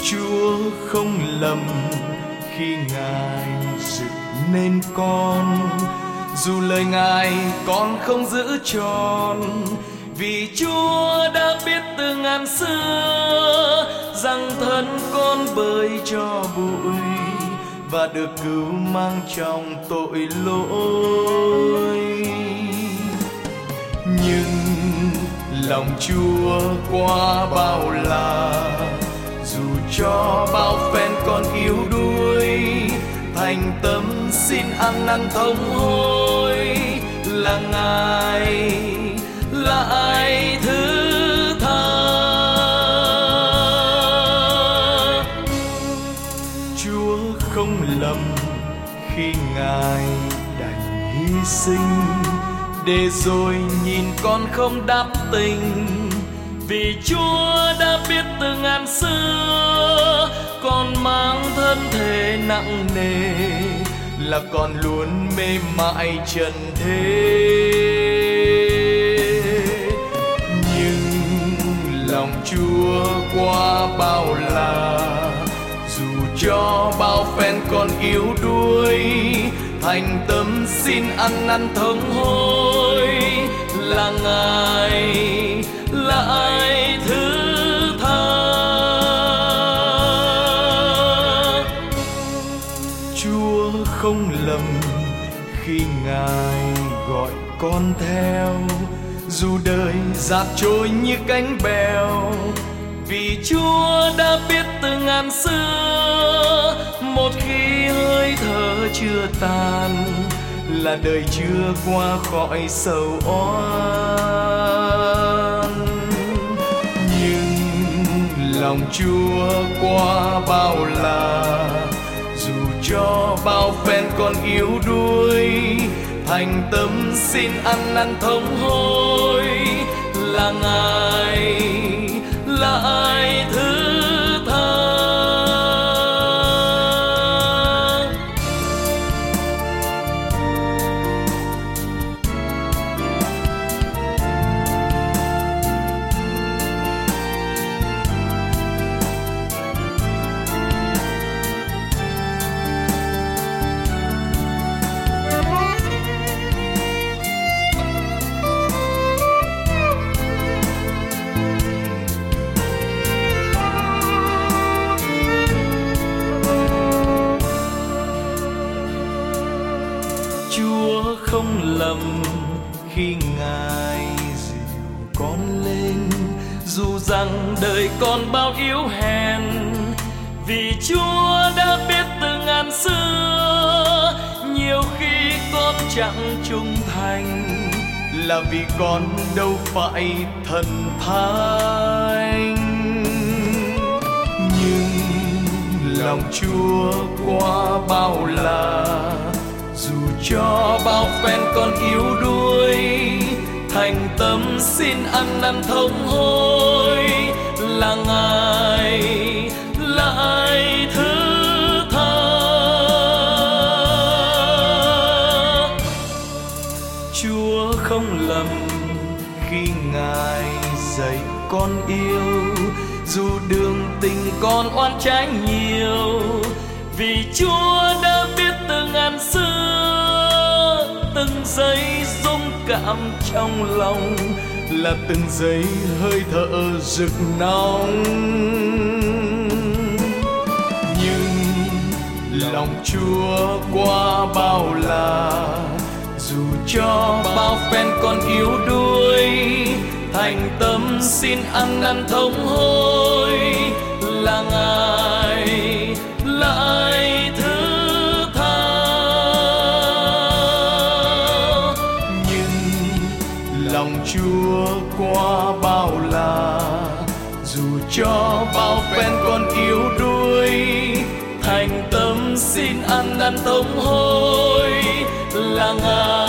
Chúa không lầm khi Ngài dựng nên con, dù lời Ngài con không giữ tròn, vì Chúa đã biết từ ngàn xưa rằng thân con bơi cho bụi và được cứu mang trong tội lỗi. Nhưng lòng Chúa quá bao la, dù cho bao phen con yếu đuối, thành tâm xin ăn năn thống hối, là Ngài là ai thứ tha. Chúa không lầm khi Ngài đành hy sinh, để rồi nhìn con không đáp tình, vì Chúa đã biết từ ngàn xưa con mang thân thể nặng nề, là con luôn mê mại trần thế. Nhưng lòng Chúa quá bao la, dù cho bao phen con yếu đuối, thành tâm xin ăn năn thống hối, là Ngài là ai thứ tha. Chúa không lầm khi Ngài gọi con theo, dù đời dạt trôi như cánh bèo, vì Chúa đã biết từ ngàn xưa một khi hơi thở chưa tàn, là đời chưa qua khỏi sầu oan. Nhưng lòng Chúa quá bao la, dù cho bao phen con yếu đuối, thành tâm xin ăn năn thống hối, là Ngài là ai thứ tha. Chúa không lầm khi Ngài dìu con lên, dù rằng đời con bao yếu hèn, vì Chúa đã biết từ ngàn xưa nhiều khi con chẳng trung thành, là vì con đâu phải thần thánh. Nhưng lòng Chúa quá bao la, dù cho bao phen con yếu đuối, thành tâm xin ăn năn thống hối, là Ngài là ai thứ tha. Chúa không lầm khi Ngài dạy con yêu, dù đường tình con oan trái nhiều, vì Chúa đã biết từ ngàn xưa từng giây rung cảm trong lòng, là từng giây hơi thở rực nóng. Nhưng lòng Chúa quá bao la, dù cho bao phen con yếu đuối, thành tâm xin ăn năn thống hối, là Ngài là ai thứ tha. Nhưng lòng Chúa quá bao la, dù cho bao phen con yếu đuối, thành tâm xin ăn năn thống hối, là Ngài